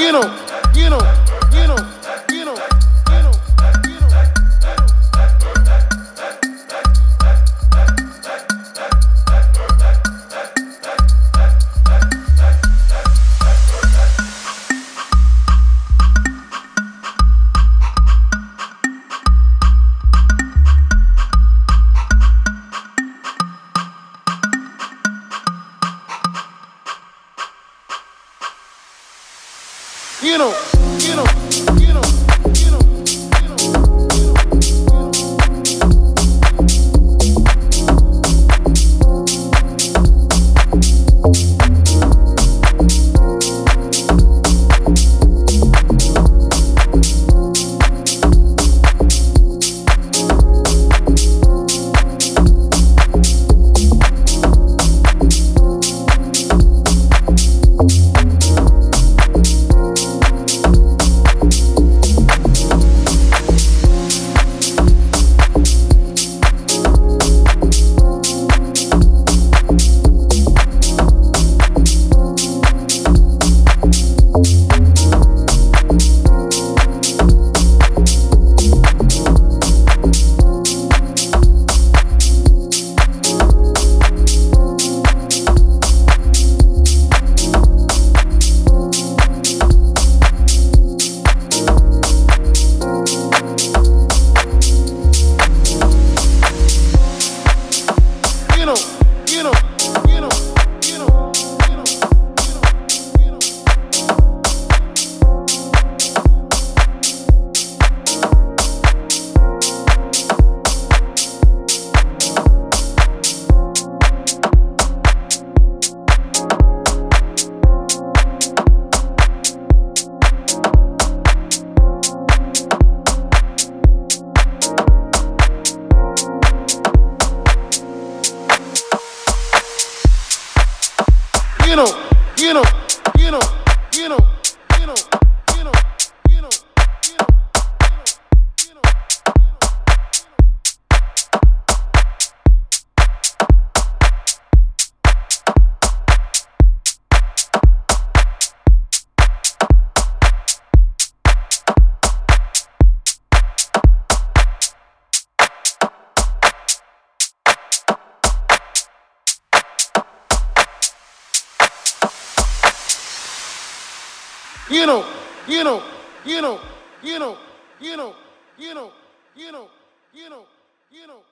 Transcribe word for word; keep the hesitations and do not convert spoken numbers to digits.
you know, you know, you know, you know, you know, you know. You know, you know, you know, you know, you know, you know, you know, you know, you know, you know, you know, you know. You know, you know, you know, you know, you know, you know, you know, you know, you know, you know, you know, you know, you know, you know, you know, you know, you know, you know, you know.